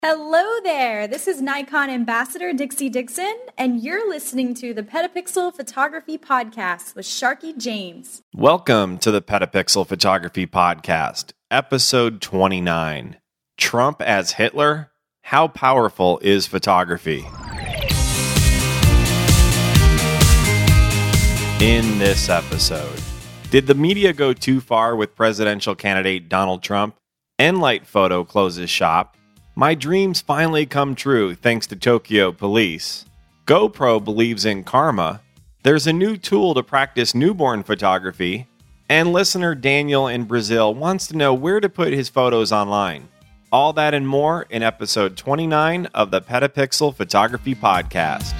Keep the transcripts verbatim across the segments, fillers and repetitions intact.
Hello there, this is Nikon Ambassador Dixie Dixon, and you're listening to the Petapixel Photography Podcast with Sharky James. Welcome to the Petapixel Photography Podcast, episode twenty-nine. Trump as Hitler? How powerful is photography? In this episode, did the media go too far with presidential candidate Donald Trump? Enlight Photo closes shop. My dreams finally come true thanks to Tokyo police. GoPro believes in karma. There's a new tool to practice newborn photography. And listener Daniel in Brazil wants to know where to put his photos online. All that and more in episode twenty-nine of the Petapixel Photography Podcast.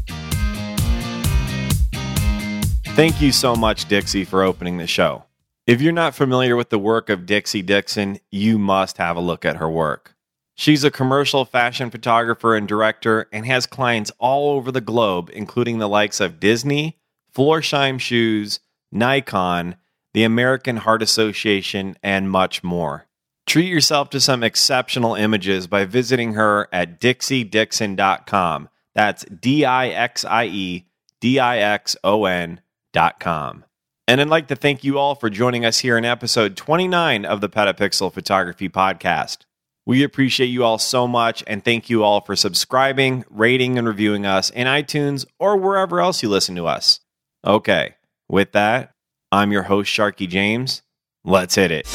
Thank you so much, Dixie, for opening the show. If you're not familiar with the work of Dixie Dixon, you must have a look at her work. She's a commercial fashion photographer and director and has clients all over the globe, including the likes of Disney, Florsheim Shoes, Nikon, the American Heart Association, and much more. Treat yourself to some exceptional images by visiting her at dixie dixon dot com. That's D I X I E D I X O N dot com. And I'd like to thank you all for joining us here in episode twenty-nine of the Petapixel Photography Podcast. We appreciate you all so much, and thank you all for subscribing, rating, and reviewing us in iTunes or wherever else you listen to us. Okay, with that, I'm your host, Sharky James. Let's hit it.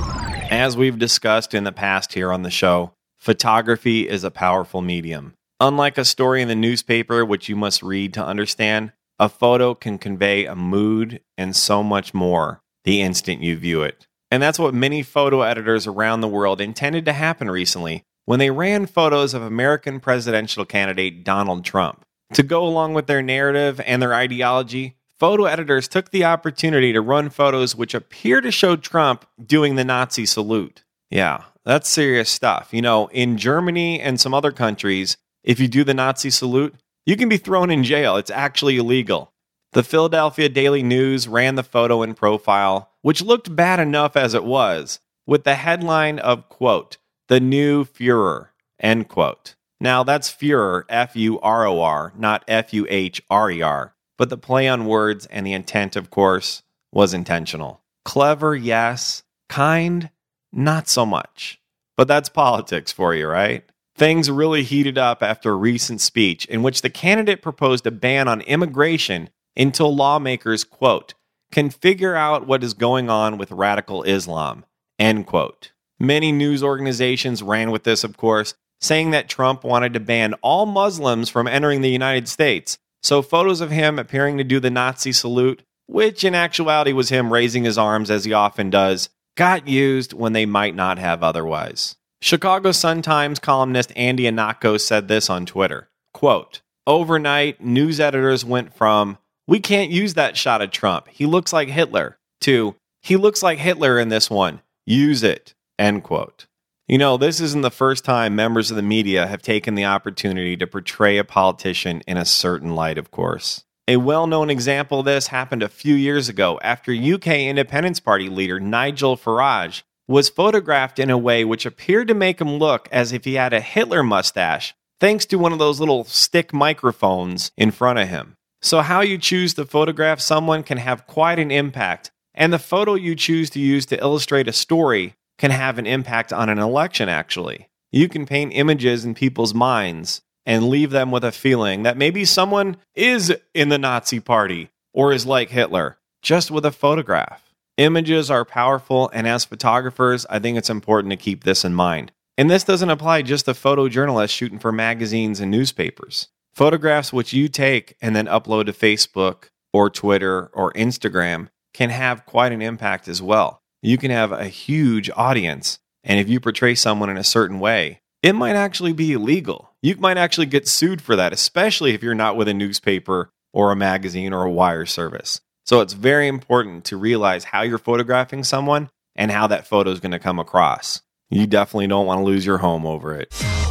As we've discussed in the past here on the show, photography is a powerful medium. Unlike a story in the newspaper, which you must read to understand, a photo can convey a mood and so much more the instant you view it. And that's what many photo editors around the world intended to happen recently when they ran photos of American presidential candidate Donald Trump. To go along with their narrative and their ideology, photo editors took the opportunity to run photos which appear to show Trump doing the Nazi salute. Yeah, that's serious stuff. You know, in Germany and some other countries, if you do the Nazi salute, you can be thrown in jail. It's actually illegal. The Philadelphia Daily News ran the photo and profile, which looked bad enough as it was, with the headline of, quote, "The New Fuhrer," end quote. Now, that's Fuhrer, F U R O R, not F U H R E R, but the play on words and the intent, of course, was intentional. Clever, yes. Kind, not so much. But that's politics for you, right? Things really heated up after a recent speech in which the candidate proposed a ban on immigration until lawmakers, quote, can figure out what is going on with radical Islam, end quote. Many news organizations ran with this, of course, saying that Trump wanted to ban all Muslims from entering the United States. So photos of him appearing to do the Nazi salute, which in actuality was him raising his arms as he often does, got used when they might not have otherwise. Chicago Sun-Times columnist Andy Anako said this on Twitter, quote, overnight, news editors went from, "We can't use that shot of Trump. He looks like Hitler," to, "He looks like Hitler in this one. Use it," end quote. You know, this isn't the first time members of the media have taken the opportunity to portray a politician in a certain light, of course. A well-known example of this happened a few years ago after U K Independence Party leader Nigel Farage was photographed in a way which appeared to make him look as if he had a Hitler mustache, thanks to one of those little stick microphones in front of him. So how you choose to photograph someone can have quite an impact, and the photo you choose to use to illustrate a story can have an impact on an election, actually. You can paint images in people's minds and leave them with a feeling that maybe someone is in the Nazi party or is like Hitler, just with a photograph. Images are powerful, and as photographers, I think it's important to keep this in mind. And this doesn't apply just to photojournalists shooting for magazines and newspapers. Photographs which you take and then upload to Facebook or Twitter or Instagram can have quite an impact as well. You can have a huge audience, and if you portray someone in a certain way, it might actually be illegal. You might actually get sued for that, especially if you're not with a newspaper or a magazine or a wire service. So it's very important to realize how you're photographing someone and how that photo is going to come across. You definitely don't want to lose your home over it.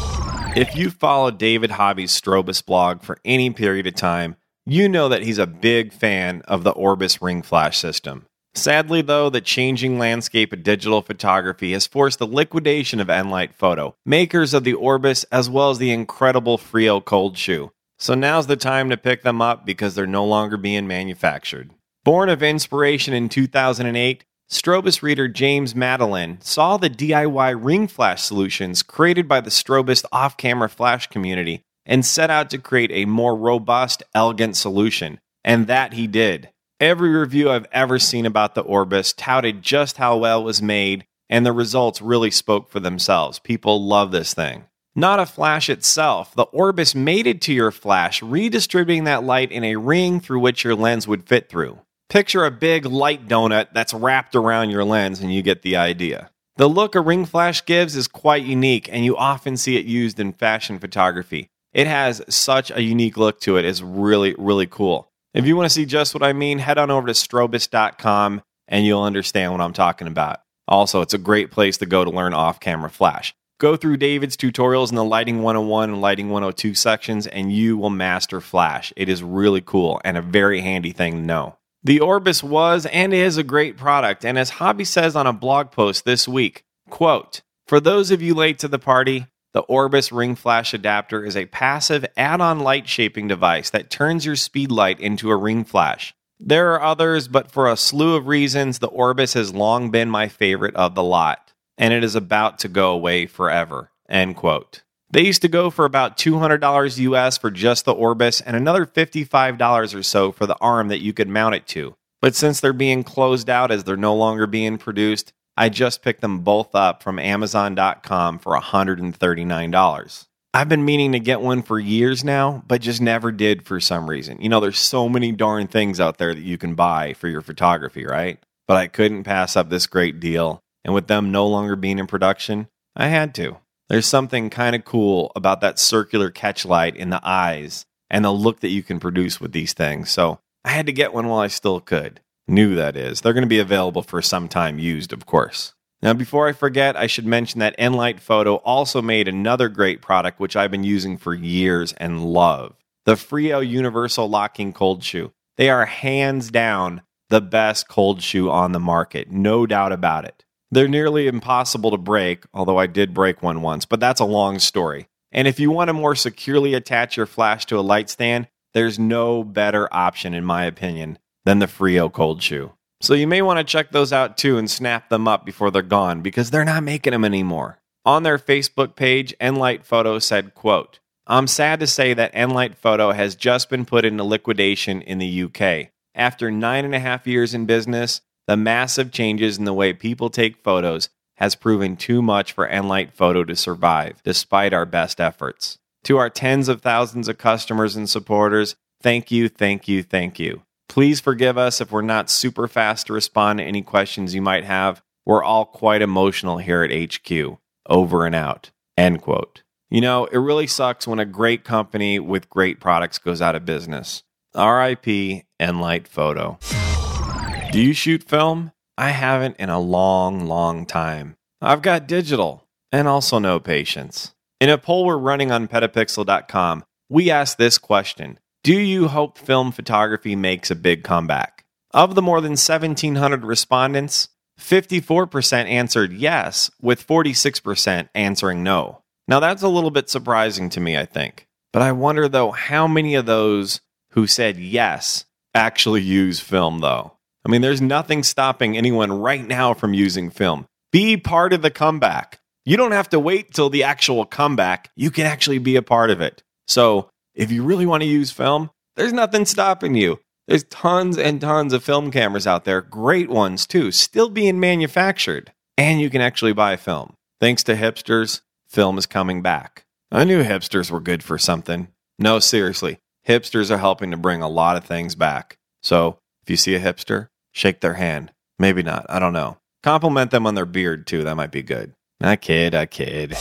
If you follow David Hobby's Strobus blog for any period of time, you know that he's a big fan of the Orbis ring flash system. Sadly, though, the changing landscape of digital photography has forced the liquidation of Enlight Photo, makers of the Orbis as well as the incredible Frio Cold Shoe. So now's the time to pick them up because they're no longer being manufactured. Born of inspiration in two thousand eight, Strobist reader James Madeline saw the D I Y ring flash solutions created by the Strobist off-camera flash community and set out to create a more robust, elegant solution. And that he did. Every review I've ever seen about the Orbis touted just how well it was made, and the results really spoke for themselves. People love this thing. Not a flash itself, the Orbis mated to your flash, redistributing that light in a ring through which your lens would fit through. Picture a big light donut that's wrapped around your lens and you get the idea. The look a ring flash gives is quite unique, and you often see it used in fashion photography. It has such a unique look to it. It's really, really cool. If you want to see just what I mean, head on over to strobist dot com and you'll understand what I'm talking about. Also, it's a great place to go to learn off-camera flash. Go through David's tutorials in the Lighting one oh one and Lighting one oh two sections and you will master flash. It is really cool and a very handy thing to know. The Orbis was and is a great product, and as Hobby says on a blog post this week, quote, "For those of you late to the party, the Orbis ring flash adapter is a passive add-on light shaping device that turns your speed light into a ring flash. There are others, but for a slew of reasons, the Orbis has long been my favorite of the lot, and it is about to go away forever." End quote. They used to go for about two hundred dollars U S for just the Orbis and another fifty-five dollars or so for the arm that you could mount it to. But since they're being closed out as they're no longer being produced, I just picked them both up from amazon dot com for one hundred thirty-nine dollars. I've been meaning to get one for years now, but just never did for some reason. You know, there's so many darn things out there that you can buy for your photography, right? But I couldn't pass up this great deal, and with them no longer being in production, I had to. There's something kind of cool about that circular catch light in the eyes and the look that you can produce with these things, so I had to get one while I still could. New, that is. They're going to be available for some time used, of course. Now, before I forget, I should mention that Enlight Photo also made another great product which I've been using for years and love. The Frio Universal Locking Cold Shoe. They are hands down the best cold shoe on the market, no doubt about it. They're nearly impossible to break, although I did break one once, but that's a long story. And if you want to more securely attach your flash to a light stand, there's no better option, in my opinion, than the Frio Cold Shoe. So you may want to check those out too and snap them up before they're gone, because they're not making them anymore. On their Facebook page, Enlight Photo said, quote, "I'm sad to say that Enlight Photo has just been put into liquidation in the U K. After nine and a half years in business, the massive changes in the way people take photos has proven too much for Enlight Photo to survive, despite our best efforts. To our tens of thousands of customers and supporters, thank you, thank you, thank you. Please forgive us if we're not super fast to respond to any questions you might have. We're all quite emotional here at H Q. Over and out." End quote. You know, it really sucks when a great company with great products goes out of business. R I P Enlight Photo. Do you shoot film? I haven't in a long, long time. I've got digital and also no patience. In a poll we're running on petapixel dot com, we asked this question: do you hope film photography makes a big comeback? Of the more than seventeen hundred respondents, fifty-four percent answered yes, with forty-six percent answering no. Now that's a little bit surprising to me, I think. But I wonder, though, how many of those who said yes actually use film, though? I mean, there's nothing stopping anyone right now from using film. Be part of the comeback. You don't have to wait till the actual comeback. You can actually be a part of it. So, if you really want to use film, there's nothing stopping you. There's tons and tons of film cameras out there, great ones too, still being manufactured. And you can actually buy film. Thanks to hipsters, film is coming back. I knew hipsters were good for something. No, seriously, hipsters are helping to bring a lot of things back. So, if you see a hipster, shake their hand. Maybe not, I don't know. Compliment them on their beard too, that might be good. I kid, I kid.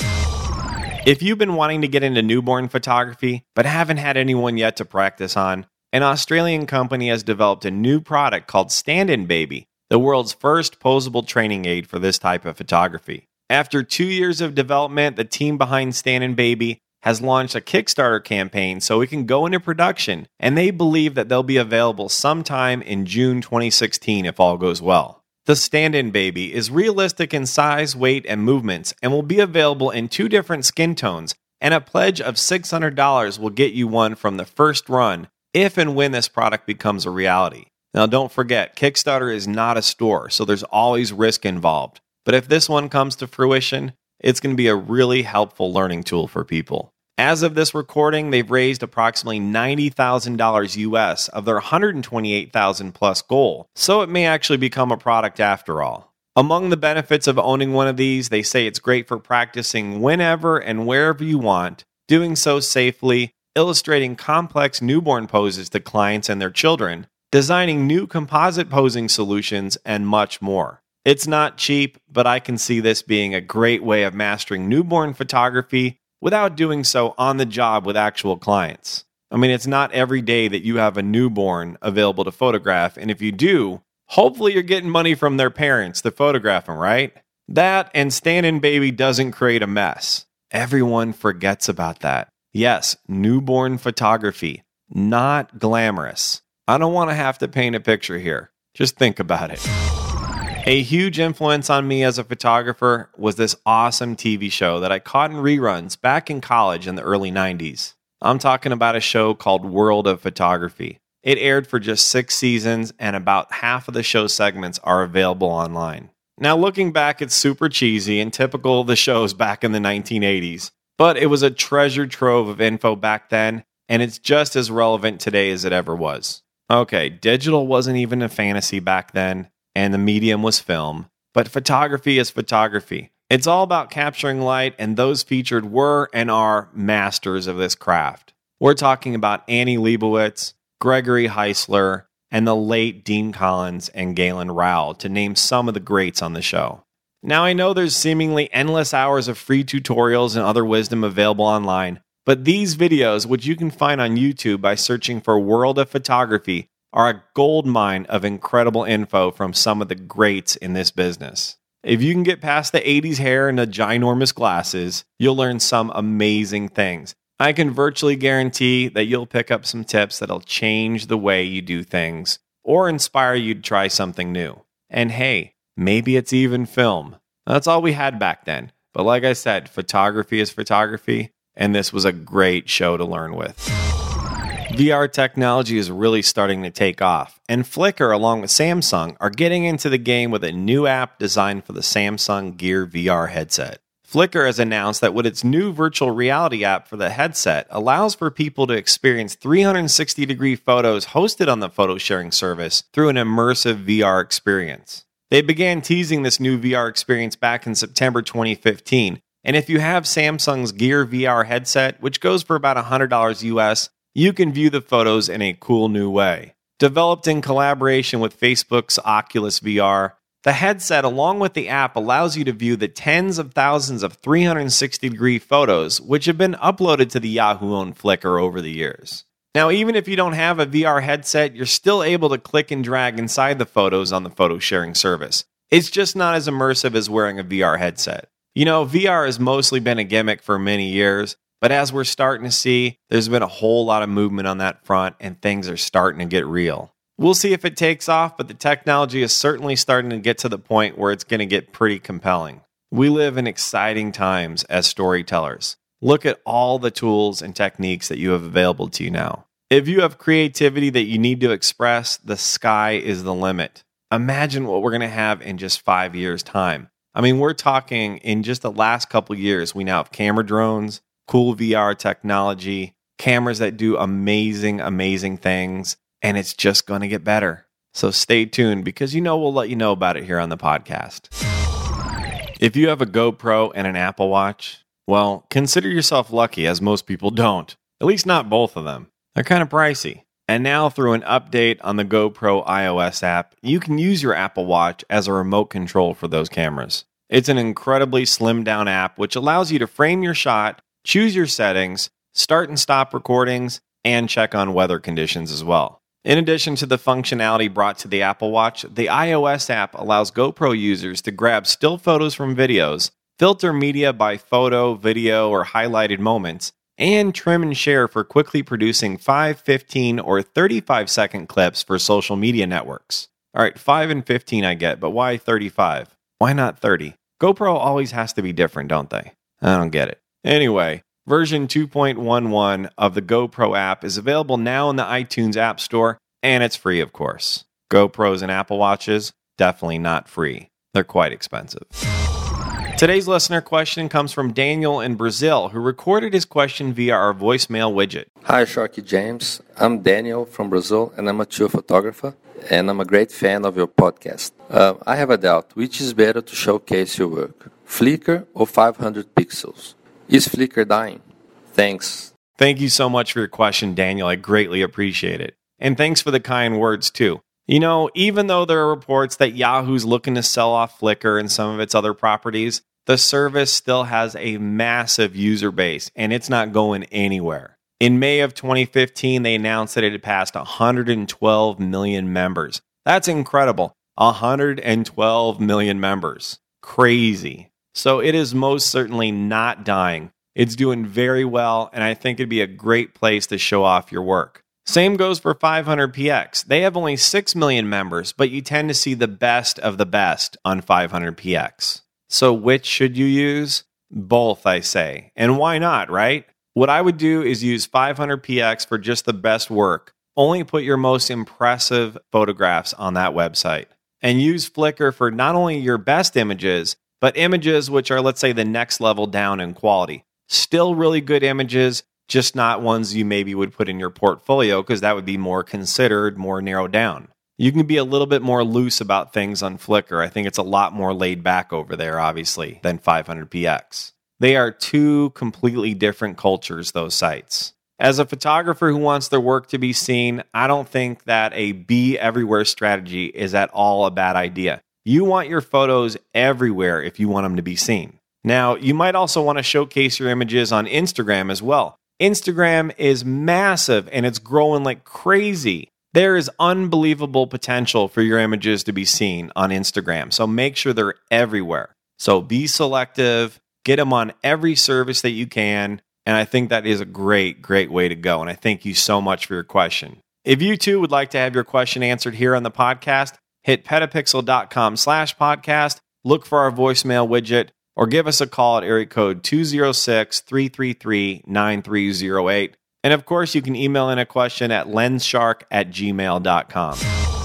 If you've been wanting to get into newborn photography, but haven't had anyone yet to practice on, an Australian company has developed a new product called Stand-In Baby, the world's first posable training aid for this type of photography. After two years of development, the team behind Stand-In Baby has launched a Kickstarter campaign so it can go into production, and they believe that they'll be available sometime in June twenty sixteen if all goes well. The stand-in baby is realistic in size, weight, and movements, and will be available in two different skin tones, and a pledge of six hundred dollars will get you one from the first run if and when this product becomes a reality. Now don't forget, Kickstarter is not a store, so there's always risk involved. But if this one comes to fruition, it's going to be a really helpful learning tool for people. As of this recording, they've raised approximately ninety thousand dollars U S of their one hundred twenty-eight thousand dollars plus goal, so it may actually become a product after all. Among the benefits of owning one of these, they say it's great for practicing whenever and wherever you want, doing so safely, illustrating complex newborn poses to clients and their children, designing new composite posing solutions, and much more. It's not cheap, but I can see this being a great way of mastering newborn photography without doing so on the job with actual clients. I mean, it's not every day that you have a newborn available to photograph, and if you do, hopefully you're getting money from their parents to photograph them, right? That and stand-in baby doesn't create a mess. Everyone forgets about that. Yes, newborn photography, not glamorous. I don't want to have to paint a picture here. Just think about it. A huge influence on me as a photographer was this awesome T V show that I caught in reruns back in college in the early nineties. I'm talking about a show called World of Photography. It aired for just six seasons, and about half of the show segments are available online. Now, looking back, it's super cheesy and typical of the shows back in the nineteen eighties, but it was a treasure trove of info back then, and it's just as relevant today as it ever was. Okay, digital wasn't even a fantasy back then, and the medium was film, but photography is photography. It's all about capturing light, and those featured were and are masters of this craft. We're talking about Annie Leibovitz, Gregory Heisler, and the late Dean Collins and Galen Rowell, to name some of the greats on the show. Now, I know there's seemingly endless hours of free tutorials and other wisdom available online, but these videos, which you can find on YouTube by searching for World of Photography, are a gold mine of incredible info from some of the greats in this business. If you can get past the eighties hair and the ginormous glasses, you'll learn some amazing things. I can virtually guarantee that you'll pick up some tips that'll change the way you do things or inspire you to try something new. And hey, maybe it's even film. That's all we had back then. But like I said, photography is photography, and this was a great show to learn with. V R technology is really starting to take off, and Flickr, along with Samsung, are getting into the game with a new app designed for the Samsung Gear V R headset. Flickr has announced that with its new virtual reality app for the headset allows for people to experience three hundred sixty degree photos hosted on the photo sharing service through an immersive V R experience. They began teasing this new V R experience back in September twenty fifteen, and if you have Samsung's Gear V R headset, which goes for about one hundred dollars U S, you can view the photos in a cool new way. Developed in collaboration with Facebook's Oculus V R, the headset, along with the app, allows you to view the tens of thousands of three hundred sixty degree photos which have been uploaded to the Yahoo-owned Flickr over the years. Now, even if you don't have a V R headset, you're still able to click and drag inside the photos on the photo sharing service. It's just not as immersive as wearing a V R headset. You know, V R has mostly been a gimmick for many years, but as we're starting to see, there's been a whole lot of movement on that front, and things are starting to get real. We'll see if it takes off, but the technology is certainly starting to get to the point where it's going to get pretty compelling. We live in exciting times as storytellers. Look at all the tools and techniques that you have available to you now. If you have creativity that you need to express, the sky is the limit. Imagine what we're going to have in just five years' time. I mean, we're talking in just the last couple years, we now have camera drones, cool V R technology, cameras that do amazing, amazing things, and it's just going to get better. So stay tuned, because you know we'll let you know about it here on the podcast. If you have a GoPro and an Apple Watch, well, consider yourself lucky, as most people don't. At least not both of them. They're kind of pricey. And now, through an update on the GoPro iOS app, you can use your Apple Watch as a remote control for those cameras. It's an incredibly slimmed down app which allows you to frame your shot, choose your settings, start and stop recordings, and check on weather conditions as well. In addition to the functionality brought to the Apple Watch, the iOS app allows GoPro users to grab still photos from videos, filter media by photo, video, or highlighted moments, and trim and share for quickly producing five, fifteen, or thirty-five second clips for social media networks. All right, five and fifteen I get, but why thirty-five? Why not thirty? GoPro always has to be different, don't they? I don't get it. Anyway, version two point eleven of the GoPro app is available now in the iTunes App Store, and it's free, of course. GoPros and Apple Watches, definitely not free. They're quite expensive. Today's listener question comes from Daniel in Brazil, who recorded his question via our voicemail widget. Hi, Sharky James. I'm Daniel from Brazil, and I'm a tour photographer, and I'm a great fan of your podcast. Uh, I have a doubt. Which is better to showcase your work, Flickr or five hundred pixels? Is Flickr dying? Thanks. Thank you so much for your question, Daniel. I greatly appreciate it. And thanks for the kind words, too. You know, even though there are reports that Yahoo's looking to sell off Flickr and some of its other properties, the service still has a massive user base, and it's not going anywhere. In May of twenty fifteen, they announced that it had passed one hundred twelve million members. That's incredible. one hundred twelve million members. Crazy. So it is most certainly not dying. It's doing very well, and I think it'd be a great place to show off your work. Same goes for five hundred P X. They have only six million members, but you tend to see the best of the best on five hundred P X. So which should you use? Both, I say. And why not, right? What I would do is use five hundred P X for just the best work. Only put your most impressive photographs on that website. And use Flickr for not only your best images, but images which are, let's say, the next level down in quality. Still really good images, just not ones you maybe would put in your portfolio because that would be more considered, more narrowed down. You can be a little bit more loose about things on Flickr. I think it's a lot more laid back over there, obviously, than five hundred P X. They are two completely different cultures, those sites. As a photographer who wants their work to be seen, I don't think that a be everywhere strategy is at all a bad idea. You want your photos everywhere if you want them to be seen. Now, you might also want to showcase your images on Instagram as well. Instagram is massive and it's growing like crazy. There is unbelievable potential for your images to be seen on Instagram, so make sure they're everywhere. So be selective, get them on every service that you can, and I think that is a great, great way to go, and I thank you so much for your question. If you too would like to have your question answered here on the podcast, hit petapixel.com slash podcast, look for our voicemail widget, or give us a call at area code two oh six, three three three, nine three oh eight. And of course, you can email in a question at lensshark at gmail dot com.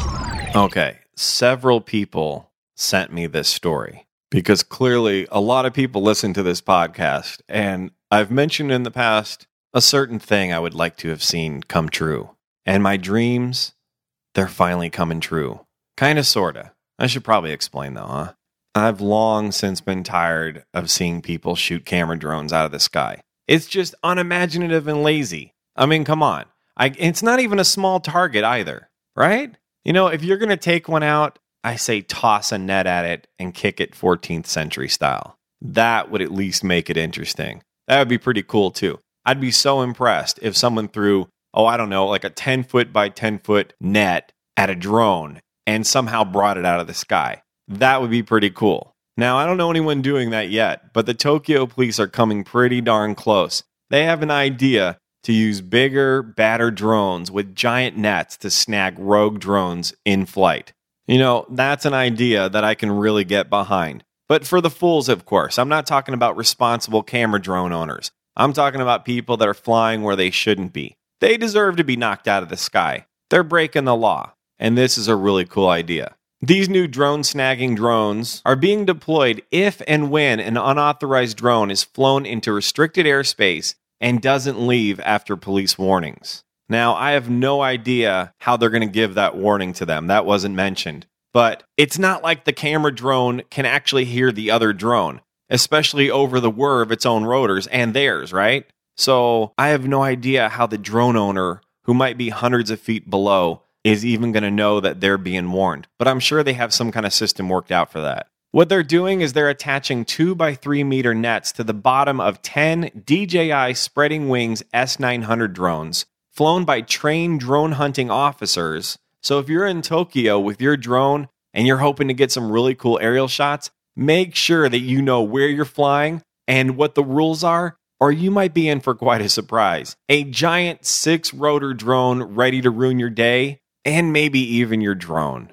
Okay, several people sent me this story because clearly a lot of people listen to this podcast. And I've mentioned in the past a certain thing I would like to have seen come true. And my dreams, they're finally coming true. Kind of, sort of. I should probably explain though, huh? I've long since been tired of seeing people shoot camera drones out of the sky. It's just unimaginative and lazy. I mean, come on. I, it's not even a small target either, right? You know, if you're going to take one out, I say toss a net at it and kick it fourteenth century style. That would at least make it interesting. That would be pretty cool too. I'd be so impressed if someone threw, oh, I don't know, like a ten foot by ten foot net at a drone and somehow brought it out of the sky. That would be pretty cool. Now, I don't know anyone doing that yet, but the Tokyo police are coming pretty darn close. They have an idea to use bigger, badder drones with giant nets to snag rogue drones in flight. You know, that's an idea that I can really get behind. But for the fools, of course. I'm not talking about responsible camera drone owners. I'm talking about people that are flying where they shouldn't be. They deserve to be knocked out of the sky. They're breaking the law. And this is a really cool idea. These new drone snagging drones are being deployed if and when an unauthorized drone is flown into restricted airspace and doesn't leave after police warnings. Now, I have no idea how they're going to give that warning to them. That wasn't mentioned. But it's not like the camera drone can actually hear the other drone, especially over the whir of its own rotors and theirs, right? So I have no idea how the drone owner, who might be hundreds of feet below, is even going to know that they're being warned. But I'm sure they have some kind of system worked out for that. What they're doing is they're attaching two by three meter nets to the bottom of ten D J I Spreading Wings S nine hundred drones flown by trained drone hunting officers. So if you're in Tokyo with your drone and you're hoping to get some really cool aerial shots, make sure that you know where you're flying and what the rules are, or you might be in for quite a surprise. A giant six-rotor drone ready to ruin your day, and maybe even your drone.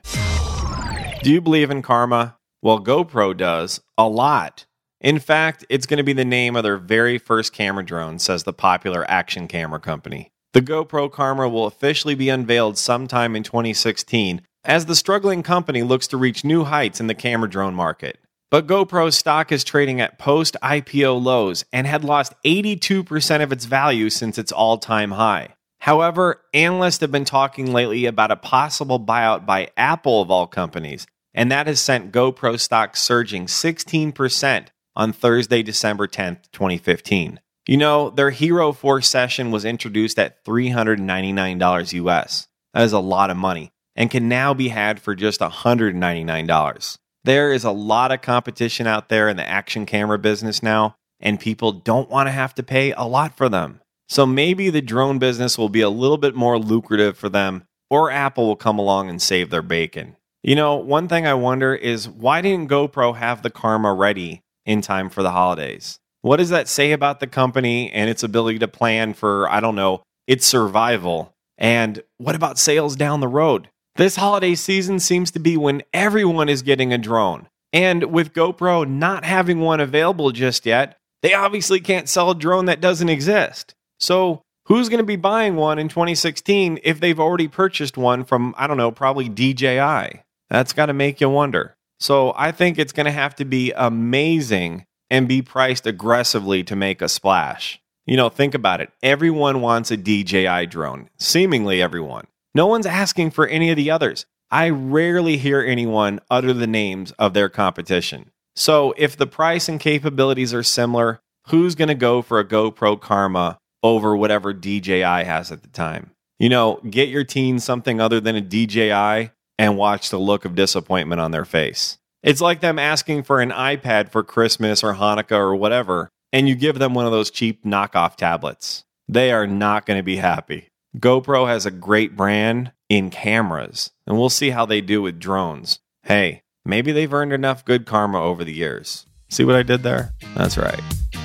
Do you believe in karma? Well, GoPro does, a lot. In fact, it's going to be the name of their very first camera drone, says the popular action camera company. The GoPro Karma will officially be unveiled sometime in twenty sixteen, as the struggling company looks to reach new heights in the camera drone market. But GoPro's stock is trading at post-I P O lows and had lost eighty-two percent of its value since its all-time high. However, analysts have been talking lately about a possible buyout by Apple of all companies, and that has sent GoPro stock surging sixteen percent on Thursday, December tenth, twenty fifteen. You know, their Hero four session was introduced at three hundred ninety-nine dollars U S. That is a lot of money, and can now be had for just one hundred ninety-nine dollars. There is a lot of competition out there in the action camera business now, and people don't want to have to pay a lot for them. So maybe the drone business will be a little bit more lucrative for them, or Apple will come along and save their bacon. You know, one thing I wonder is, why didn't GoPro have the Karma ready in time for the holidays? What does that say about the company and its ability to plan for, I don't know, its survival? And what about sales down the road? This holiday season seems to be when everyone is getting a drone. And with GoPro not having one available just yet, they obviously can't sell a drone that doesn't exist. So who's going to be buying one in twenty sixteen if they've already purchased one from, I don't know, probably D J I? That's got to make you wonder. So I think it's going to have to be amazing and be priced aggressively to make a splash. You know, think about it. Everyone wants a D J I drone. Seemingly everyone. No one's asking for any of the others. I rarely hear anyone utter the names of their competition. So if the price and capabilities are similar, who's going to go for a GoPro Karma over whatever D J I has at the time? You know, get your teens something other than a D J I and watch the look of disappointment on their face. It's like them asking for an iPad for Christmas or Hanukkah or whatever, and you give them one of those cheap knockoff tablets. They are not going to be happy. GoPro has a great brand in cameras, and we'll see how they do with drones. Hey, maybe they've earned enough good karma over the years. See what I did there? That's right.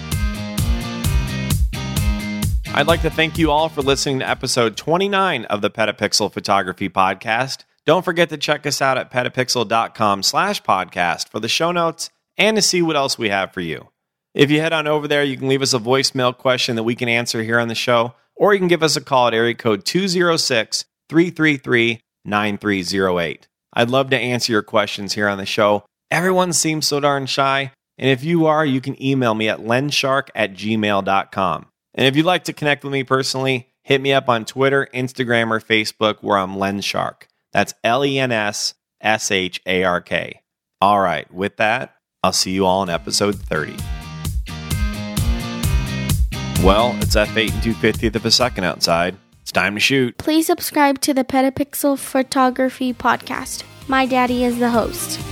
I'd like to thank you all for listening to episode twenty-nine of the Petapixel Photography Podcast. Don't forget to check us out at petapixel.com slash podcast for the show notes and to see what else we have for you. If you head on over there, you can leave us a voicemail question that we can answer here on the show, or you can give us a call at area code two oh six, three three three, nine three oh eight. I'd love to answer your questions here on the show. Everyone seems so darn shy, and if you are, you can email me at lenshark at gmail dot com. And if you'd like to connect with me personally, hit me up on Twitter, Instagram, or Facebook, where I'm Lenshark. That's L E N S S H A R K. All right, with that, I'll see you all in episode thirty. Well, it's F eight and two fiftieth of a second outside. It's time to shoot. Please subscribe to the Petapixel Photography Podcast. My daddy is the host.